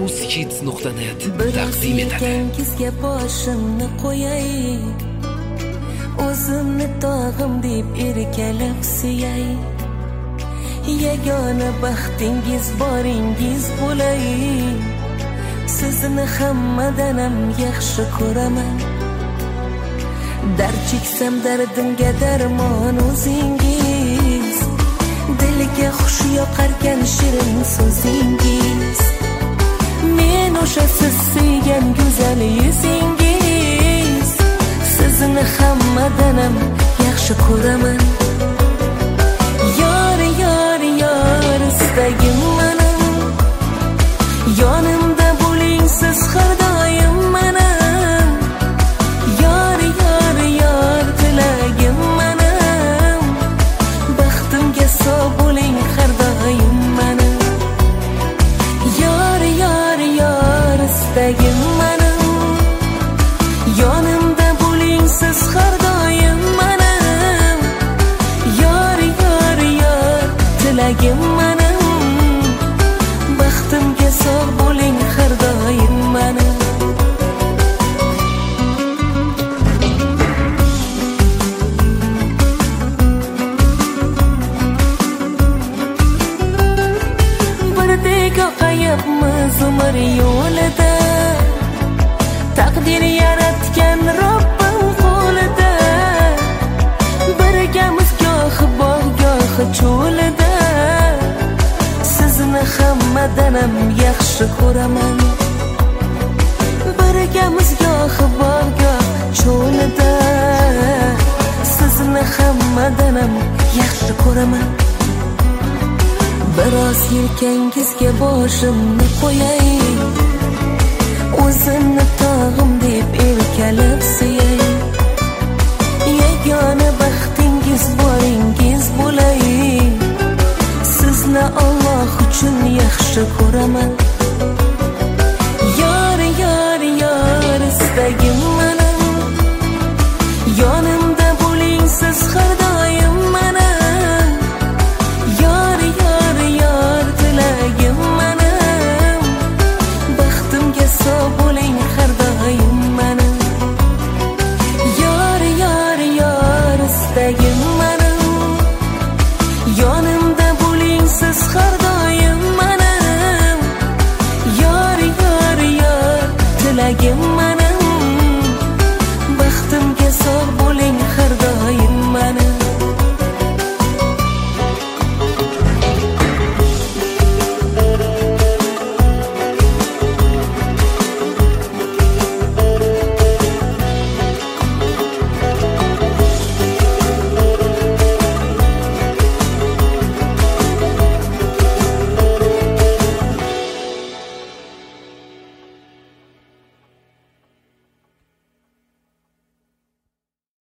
uzhits.net taqdim etadi. Yelkangizga boshimni qo'yay, o'zimni tog'im deb erkalab suyay, yagona baxtingiz boringiz bo'lay. Sizni hammadan ham yaxshi ko'raman. Dard cheksam dardimga darmon o'zingiz, dilga xush yoqarkan shirin so'zingiz. Men o'sha siz suygan go'zal yuzingiz, sizni hammadan ham yaxshi ko'raman. Yor, yor, yor, istagim mening, yonimda bo'ling siz har doim mening. Yor, yor, yor, tilagim mening, baxtimga sog' bo'ling har doim mening. Yor, yor, yor, istagim mening, yonimda bo'ling siz har doim mening. Yor, yor, yor, tilagim mening, baxtimga sog' bo'ling har doim mening. Birdek oqayapmiz umr yo'lida, taqdir yaratgan Robbim qo'lida. Birgamiz gohi bog' gohi cho'lida, sizni hammadan ham yaxshi ko'raman. Birgamiz gohi bog' gohi cho'lida, sizni hammadan ham yaxshi ko'raman. Biroz yelkangizga boshimni qo'yay, o'zimni tog'im deb erkalab suyay, yagona baxtingiz boringiz bo'lay. Sizni Alloh uchun yaxshi ko'raman.